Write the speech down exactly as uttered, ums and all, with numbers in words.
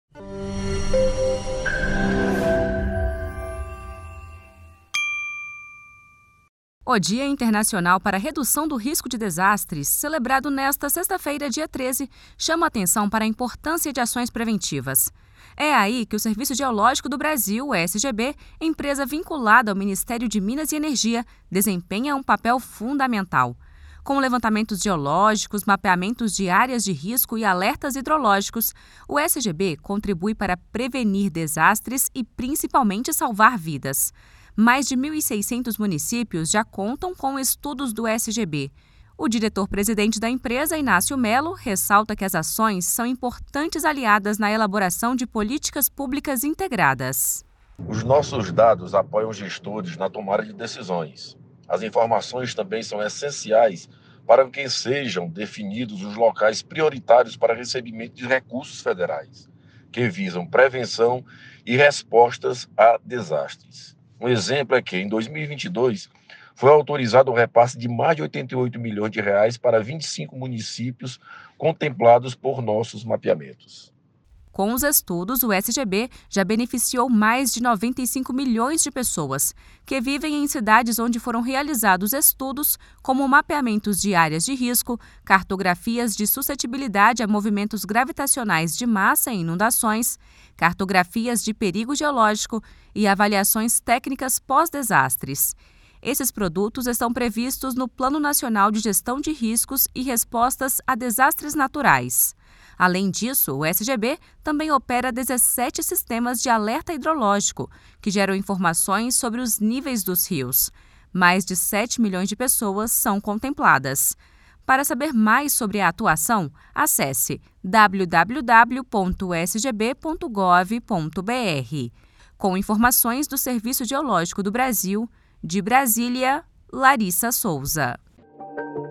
O Dia Internacional para a Redução do Risco de Desastres, celebrado nesta sexta-feira, dia treze, chama a atenção para a importância de ações preventivas. É aí que o Serviço Geológico do Brasil, o S G B, empresa vinculada ao Ministério de Minas e Energia, desempenha um papel fundamental. Com levantamentos geológicos, mapeamentos de áreas de risco e alertas hidrológicos, o S G B contribui para prevenir desastres e principalmente salvar vidas. Mais de mil e seiscentos municípios já contam com estudos do S G B. O diretor-presidente da empresa, Inácio Melo, ressalta que as ações são importantes aliadas na elaboração de políticas públicas integradas. Os nossos dados apoiam gestores na tomada de decisões. As informações também são essenciais para que sejam definidos os locais prioritários para recebimento de recursos federais, que visam prevenção e respostas a desastres. Um exemplo é que, em dois mil e vinte e dois, foi autorizado o repasse de mais de oitenta e oito milhões de reais para vinte e cinco municípios contemplados por nossos mapeamentos. Com os estudos, o S G B já beneficiou mais de noventa e cinco milhões de pessoas, que vivem em cidades onde foram realizados estudos como mapeamentos de áreas de risco, cartografias de suscetibilidade a movimentos gravitacionais de massa e inundações, cartografias de perigo geológico e avaliações técnicas pós-desastres. Esses produtos estão previstos no Plano Nacional de Gestão de Riscos e Respostas a Desastres Naturais. Além disso, o S G B também opera dezessete sistemas de alerta hidrológico, que geram informações sobre os níveis dos rios. Mais de sete milhões de pessoas são contempladas. Para saber mais sobre a atuação, acesse w w w ponto s g b ponto gov ponto b r. Com informações do Serviço Geológico do Brasil, de Brasília, Larissa Souza.